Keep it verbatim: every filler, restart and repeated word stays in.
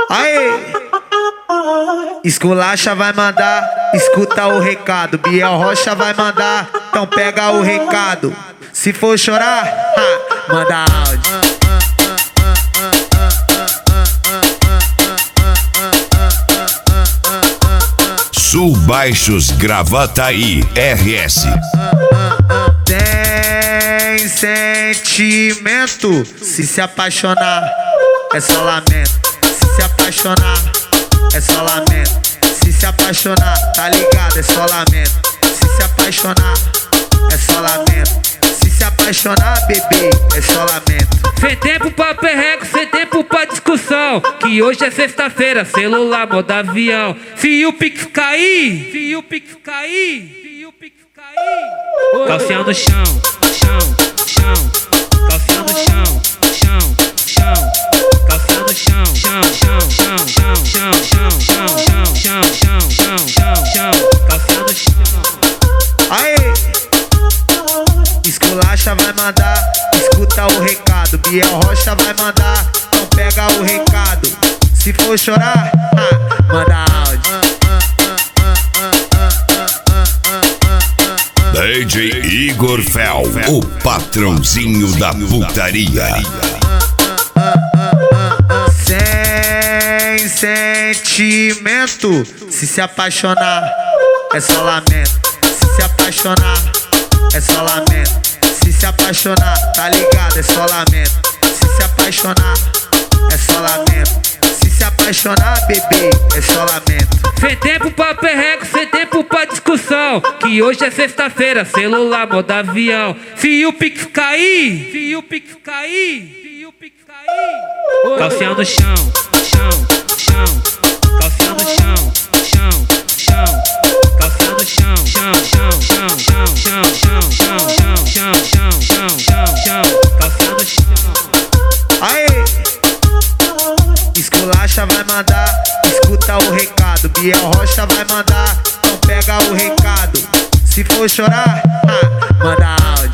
Aê! Esculacha vai mandar, escuta o recado. Biel Rocha vai mandar, então pega o recado. Se for chorar, ha, manda áudio. Sul Baixos Gravataí R S. Tem sentimento, se se apaixonar é só lamento. Se se apaixonar é só lamento. Se se apaixonar, tá ligado, é só lamento. Se se apaixonar é só lamento. Se se apaixonar, bebê, é só lamento. Sem tempo pra perrego, sem tempo pra discussão. Que hoje é sexta-feira, celular, modo avião. Se o Pix cair, se o Pix cair, se o Pix cair. Calcinha no chão, chão, chão. Calcinha no chão, chão, chão. Calcinha no chão, chão, chão, chão, chão, chão, chão, chão, chão, chão, chão, chão, chão. Calcinha no chão. Aê! Esculacha vai mandar, escuta o recado. Biel Rocha vai mandar, então pega o recado. Se for chorar, ha, manda áudio. D J Igor Fel, o patrãozinho da putaria. Sem sentimento, se se apaixonar é só lamento. Se se apaixonar é só lamento. Se se apaixonar, tá ligado, é só lamento. Se se apaixonar é só lamento. Se se apaixonar, bebê, é só lamento. Sem tempo pra perrego, sem tempo pra discussão. Que hoje é sexta-feira, celular, modo avião. Se o Pix cair, se o Pix cair, se o Pix cair. Calcinha no chão, chão, chão. Calcinha no chão, chão, chão. Calcinha no chão, chão, chão, chão, chão, chão, chão, chão, chão, chão, chão, chão, chão, chão. Calcinha no chão. Aê! Esculacha vai mandar, escuta o recado. Biel Rocha vai mandar, então pega o recado. Se for chorar, ha, manda áudio.